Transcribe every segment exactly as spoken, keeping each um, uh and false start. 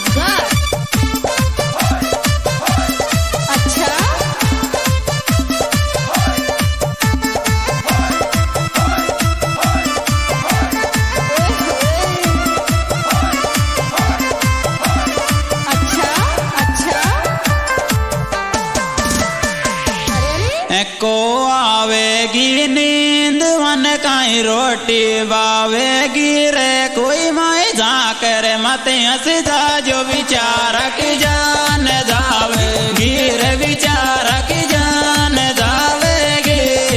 को आवेगी नींद मन काई रोटी बावेगी रे कोई माए जाकर मत हंस जा जो विचारक जान जावेगी रे विचारक जान जावेगी।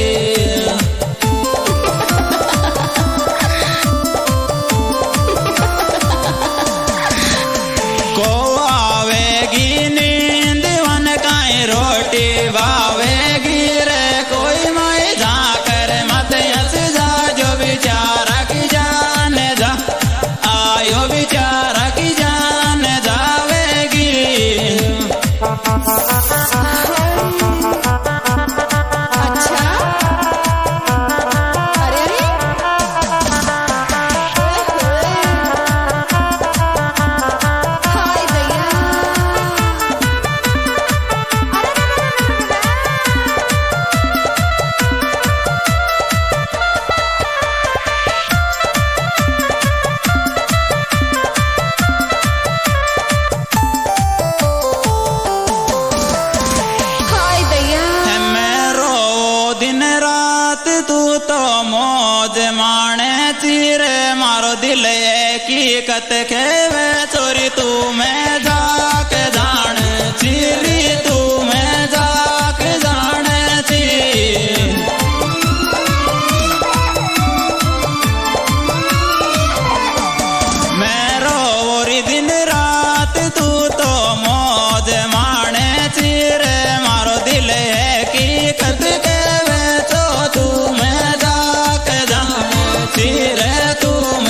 को आवेगी नींद मन काई रोटी बावेगी दिल की कत खेवे चोरी तू मैं जाक जान चिरी तू मैं जाक जान ची मैं रोरी दिन रात तू तो मौज माने चिरे मारो दिल की कत खेवे तो तू मैं जाक जान चिरे तू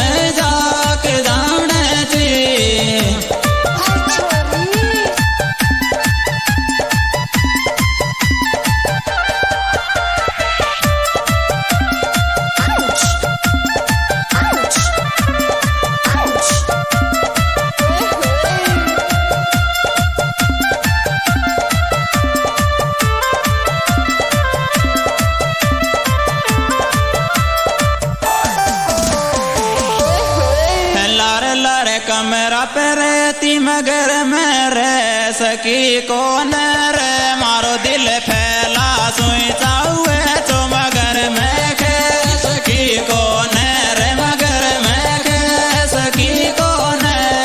कमरा पे रहती मगर मैं रह सकी कौन रे मारो दिल फैला सुई चाहुए तो मगर मैं कह सकी कौन रे मगर मैं कह सकी कौन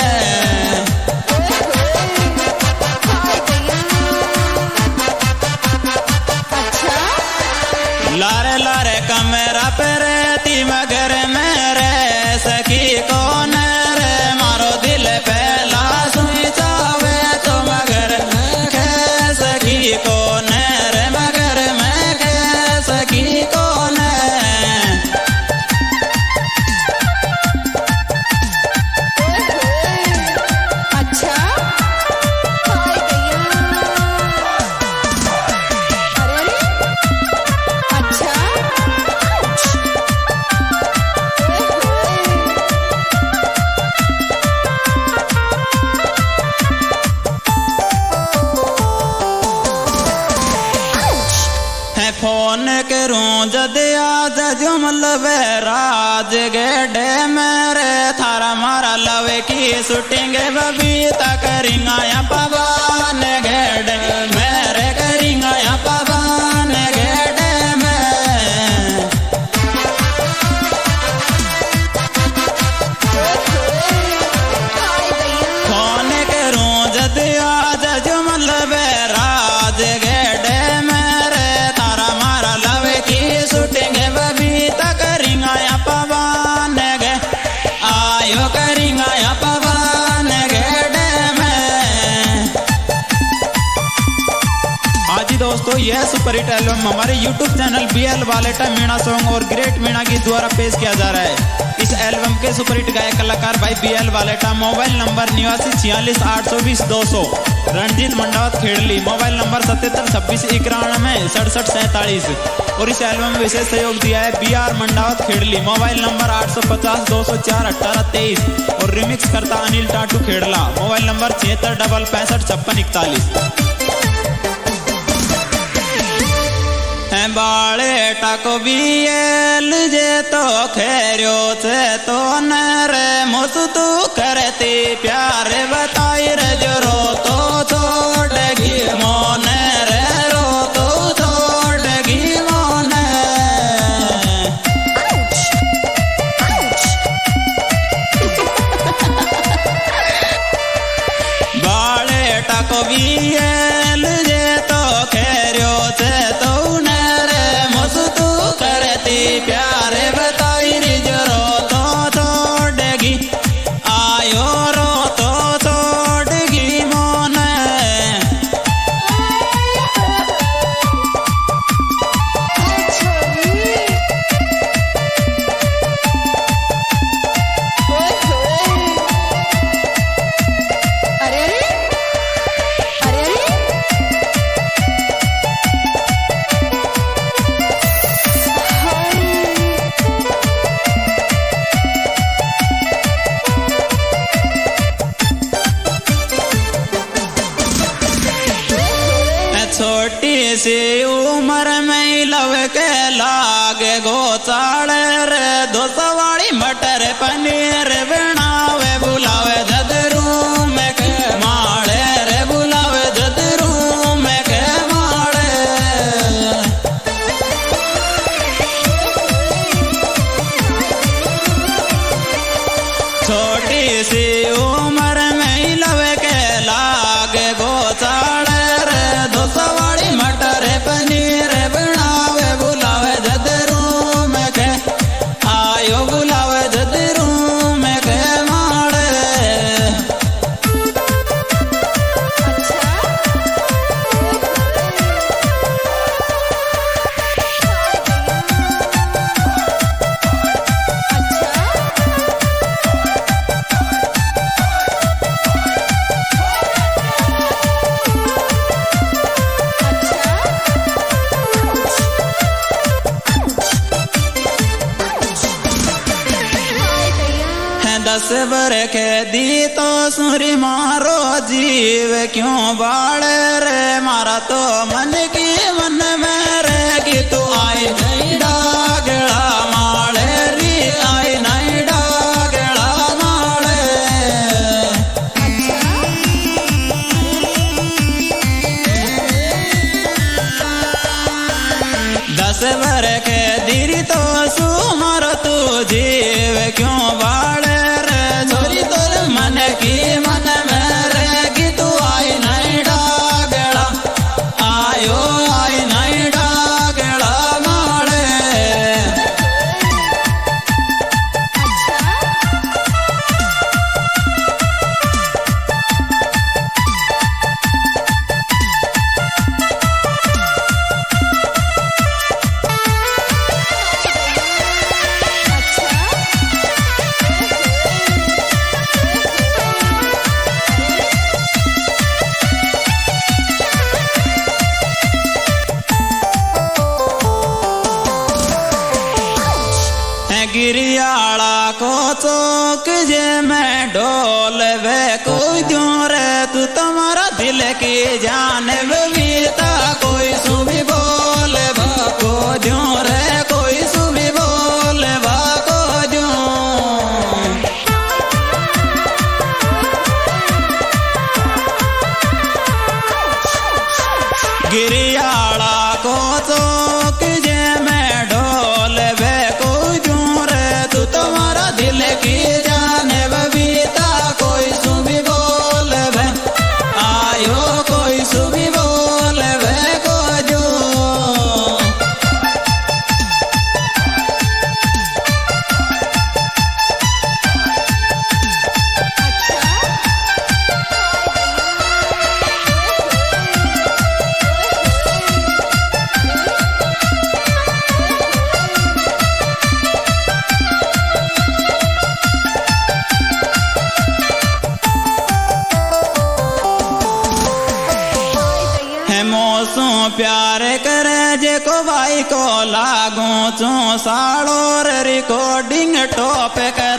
लारे लारे कमरा पे रहती मगर मैं रह सकी कौन फोन करूं जद आज जुमल राज गेडे मेरे थारा मारा लवे की शूटिंग बबीता करिंगा या पवन गेडे मेरे करिंगा या पवन गेडे में फोन करूं जद आज जुमल राज गेडे दोस्तों यह सुपर हिट एल्बम हमारे YouTube channel B L Valeta Meena song और ग्रेट मीणा की द्वारा पेश किया जा रहा है। इस एल्बम के सुपर हिट गायक कलाकार भाई B L Valeta. Mobile number निवासी छियालीस आठ सौ बीस दो सौ रणजीत मंडावत खेड़ली। मोबाइल नंबर सतहत्तर छब्बीस इक्यानवे सड़सठ सैंतालीस। और इस एल्बम में विशेष सहयोग दिया है B R Mandawat Khedli. Mobile number आठ सौ पचास दो सौ चार अठारह तेईस और रिमिक्स करता अनिल टाटू खेड़ला। मोबाइल नंबर छिहत्तर डबल पैंसठ छप्पन इकतालीस। बाले टाको बीएल जे तो खेरियो से तो नरे मोसु तू करती प्यार बताई रे जो रो तो छोड़गी मोन रे रो तो छोड़गी मोन। बाले टाको बीएल जे तो खेरियो से तो प्यार बताई रे जो रो तो छोड़गी आयो रो तो छोड़गी मोन। अरे अरे छोटी सी उम्र में लव के लागे गोचाड़ रे दो सवाड़ी मटर पनीर बनावे बुलावे जदरू में के माड़े रे बुलावे जदरू में के माड़े। छोटी सी उम्र में लव के लागे गोचाड़ सवाड़ी मटर पनीर बनावे बुलावे जदरू में के आयो बुलावे जदरू में के माड़े। दस बर के दी तो सुरी मारो जीव क्यों बाड़ रे मारा तो मन की मन में रहेगी तू आई नहीं डागड़ा माड़े री आई नहीं डागड़ा माड़े। दस बर के दी तो सुमारो तू जीव क्यों बाड़ मन की मन में रहेगी तू आई नहीं डागड़ा आयो आई नहीं डागड़ा माड़े। गिरियाला को चौक जे मैं डोल वे कोई द्यों रे तू तुम्हारा दिल की जान बीता कोई सुबी बोल भाको द्यों रे कोई सुबी बोल भाको द्यों। गिरियाला को चौक जे मैं डोल वे दिल की जाने बबीता कोई सुबी बोल भे आयो कोई सुबी बोल भे को जो। मौसों प्यार करे जे को भाई को लागू चू साड़ो रिकॉर्डिंग टॉप कर